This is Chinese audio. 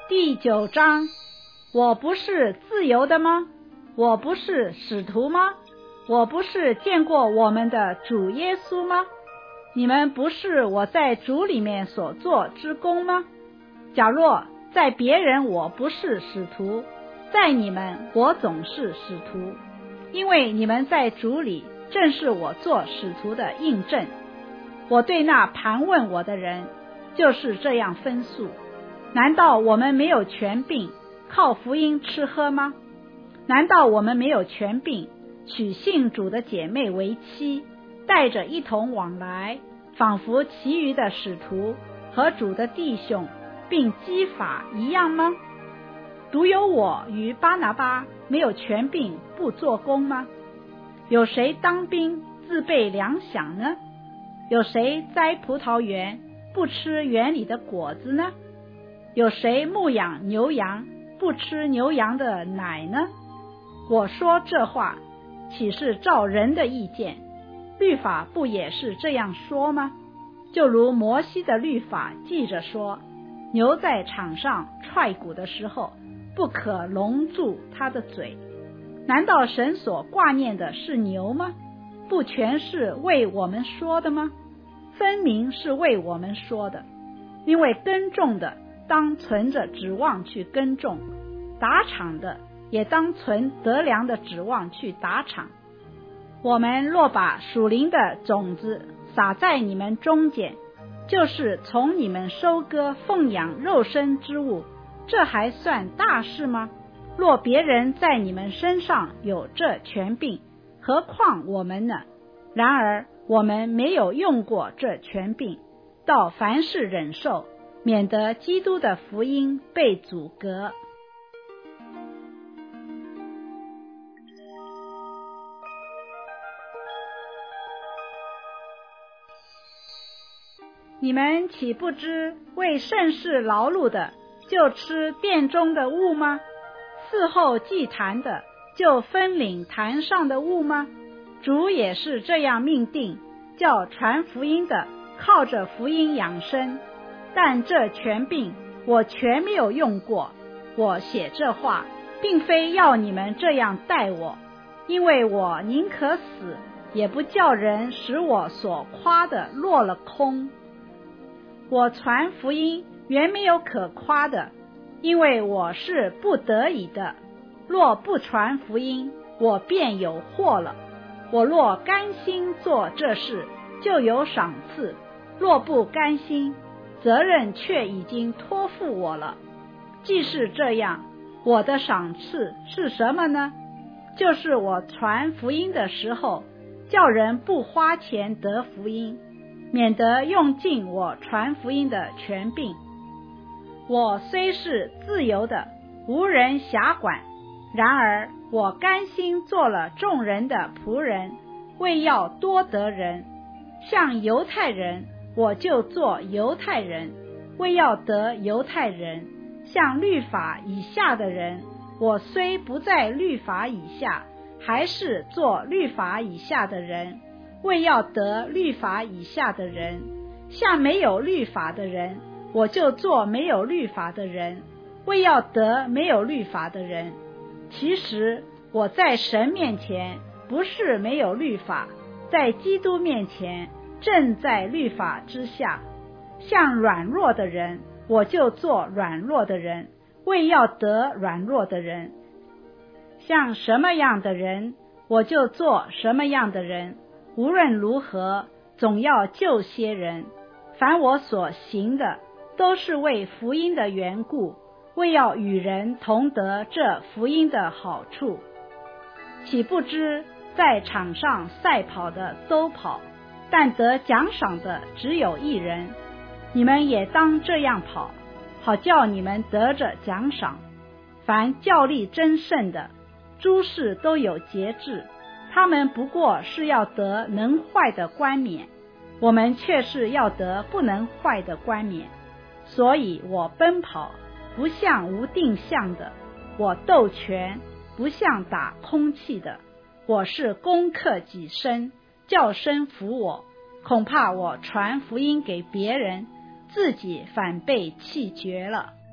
第9章，我不是自由的吗？我不是使徒吗？我不是见过我们的主耶稣吗？你们不是我在主里面所做之功吗？假若在别人我不是使徒，在你们我总是使徒，因为你们在主里正是我做使徒的印证。我对那盘问我的人就是这样分诉。难道我们没有权柄靠福音吃喝吗？难道我们没有权柄娶信主的姐妹为妻，带着一同往来，仿佛其余的使徒和主的弟兄并基法一样吗？独有我与巴拿巴没有权柄不做工吗？有谁当兵自备粮饷呢？有谁栽葡萄园不吃园里的果子呢？有谁牧养牛羊不吃牛羊的奶呢？我说这话岂是照人的意见？律法不也是这样说吗？就如摩西的律法记着说，牛在场上踹鼓的时候，不可笼住它的嘴。难道神所挂念的是牛吗？不全是为我们说的吗？分明是为我们说的。因为耕种的当存着指望去耕种，打场的也当存得粮的指望去打场。我们若把属灵的种子撒在你们中间，就是从你们收割奉养肉身之物，这还算大事吗？若别人在你们身上有这权柄，何况我们呢？然而我们没有用过这权柄，到凡事忍受，免得基督的福音被阻隔。你们岂不知为圣事劳碌的就吃殿中的物吗？伺候祭坛的就分领坛上的物吗？主也是这样命定，叫传福音的靠着福音养生。但这权柄我全没有用过。我写这话并非要你们这样待我，因为我宁可死，也不叫人使我所夸的落了空。我传福音原没有可夸的，因为我是不得已的。若不传福音，我便有祸了。我若甘心做这事，就有赏赐；若不甘心，责任却已经托付我了。既是这样，我的赏赐是什么呢？就是我传福音的时候，叫人不花钱得福音，免得用尽我传福音的权柄。我虽是自由的，无人辖管，然而我甘心做了众人的仆人，为要多得人。像犹太人，我就做犹太人，为要得犹太人；像律法以下的人，我虽不在律法以下，还是做律法以下的人，为要得律法以下的人；像没有律法的人，我就做没有律法的人，为要得没有律法的人。其实我在神面前不是没有律法，在基督面前正在律法之下。像软弱的人，我就做软弱的人，为要得软弱的人；像什么样的人，我就做什么样的人。无论如何，总要救些人。凡我所行的，都是为福音的缘故，为要与人同得这福音的好处。岂不知在场上赛跑的都跑，但得奖赏的只有一人。你们也当这样跑，好叫你们得着奖赏。凡较力争胜的，诸事都有节制，他们不过是要得能坏的冠冕，我们却是要得不能坏的冠冕。所以我奔跑，不像无定向的；我斗拳，不像打空气的。我是攻克己身，叫身服我。恐怕我传福音给别人，自己反被弃绝了。